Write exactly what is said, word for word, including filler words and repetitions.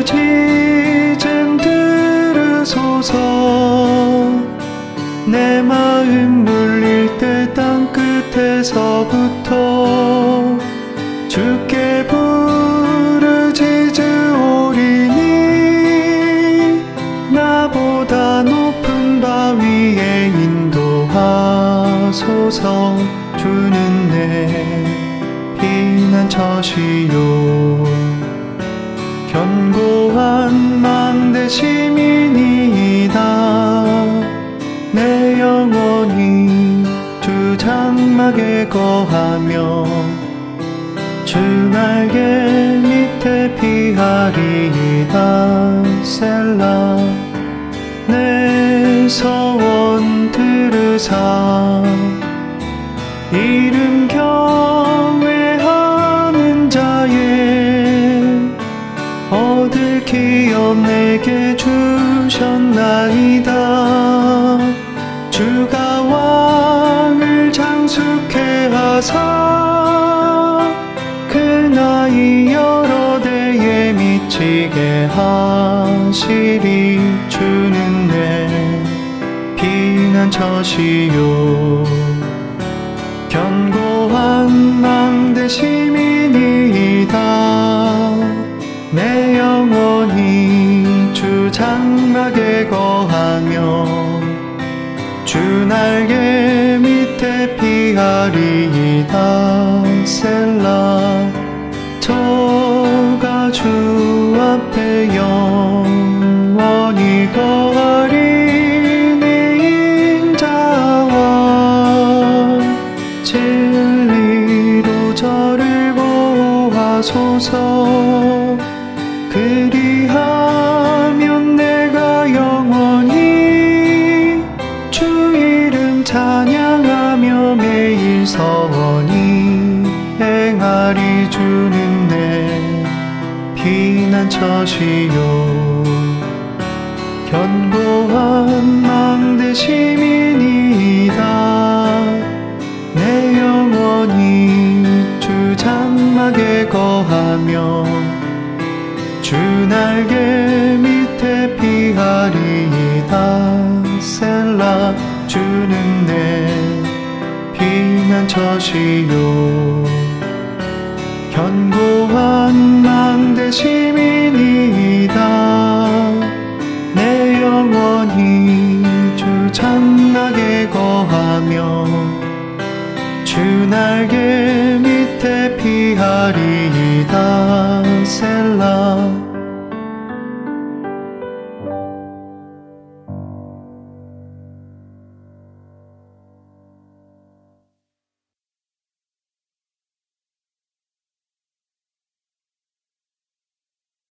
부르짖음 들으소서. 내 마음 눌릴 때 땅끝에서부터 주께 부르짖으오리니 나보다 높은 바위에 인도하소서. 주는 내 피난처시요 견고한 망대 시민이다. 내 영혼이 주 장막에 거하며 주 날개 밑에 피하리이다. 셀라. 내 서원 들으사 이름 경외하는 자의 얻을 기업 내게 주셨나이다. 주가 왕을 장수케 하사 그 나이 여러 대에 미치게 하시리. 주는 내 피난처시요 견고한 망대 시민이다. 내 영혼이 주 장막에 거하며 주 날개 밑에 피하리이다. 셀라. 저가 주 앞에 영원히 거하리. 내 인자와 진리로 저를 보호하소서. 그리하면 내가 영원히 주 이름 찬양하며 매일 서원히 행하리. 주는 내 피난처시요 견고한 망대 시민이다. 내 영혼이 주 장막에 거하며 주 날개 밑에 피하리이다. 셀라. 주는 내 피난처시요 견고한 망대 시민이다. 내 영혼이 주 장막에 거하며 주 날개 밑에 피하리이다. 셀라.